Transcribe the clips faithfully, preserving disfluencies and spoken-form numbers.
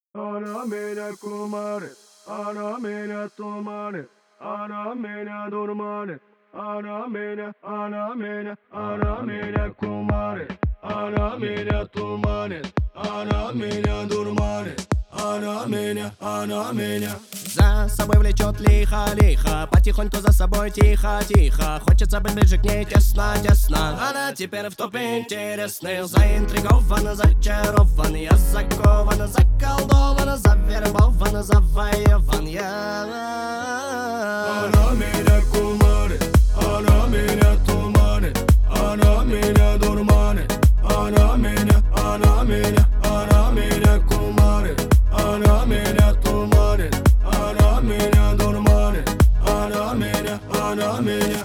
Она меня кумарит, она меня туманит, она меня дурманит, она меня, она меня, она меня кумарит, она меня туманит, она меня дурманит, она меня, она меня. За собой влечет лихо-лихо, потихоньку за собой тихо-тихо. Хочется быть ближе к ней тесно-тесно. Она теперь в топе интересных, заинтригована, зачарован. Я закована, заколдована, завербована, завоеван я. Она меня кумарит, она меня туманит, она меня дурманит, она меня, она меня, она меня кумарит, она меня туманит, она меня дурманит, она меня, она меня.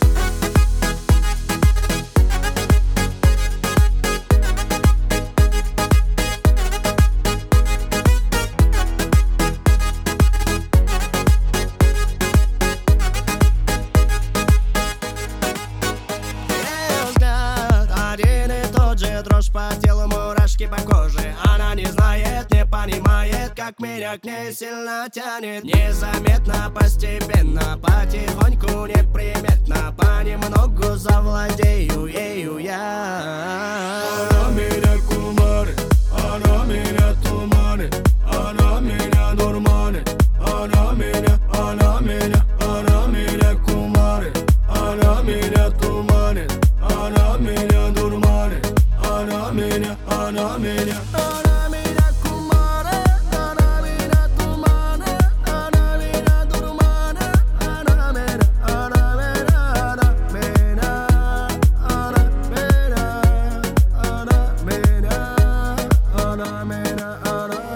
Дрожь по телу, мурашки по коже. Она не знает, не понимает, как меня к ней сильно тянет. Незаметно, постепенно, потихоньку, неприметно, понемногу завладею ею я. Она меня кумарит, она меня туманит, она меня дурманит, она меня, она меня, она меня кумарит, она меня туманит, она меня дурманит, она меня, она меня. Она меня кумарит, она меня туманит, она меня дурманит, она меня, она меня, она меня, она меня, она меня, она меня, она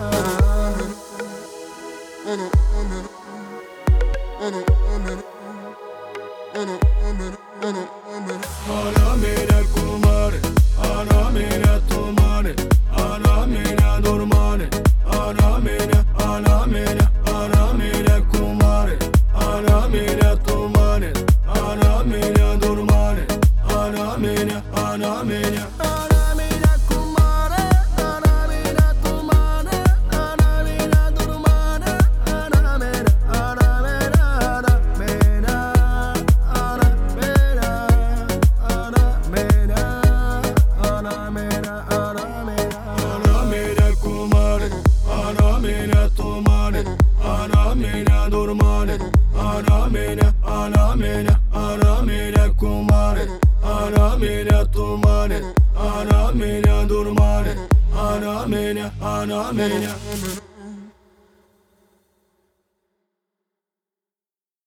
меня. Она меня кумарит, она меня туманит, она меня дурманит, она меня, она меня, она меня кумарит, она меня туманит, она меня дурманит, она меня, она меня. Она меня кумарит, она меня туманит, она меня дурманит, она меня, она меня, она меня, она меня, она меня, она меня, она меня. Она меня кумарит, она меня туманит, она меня дурманит, она меня, она меня, она меня кумарит, она меня туманит, она меня дурманит, она меня, она меня.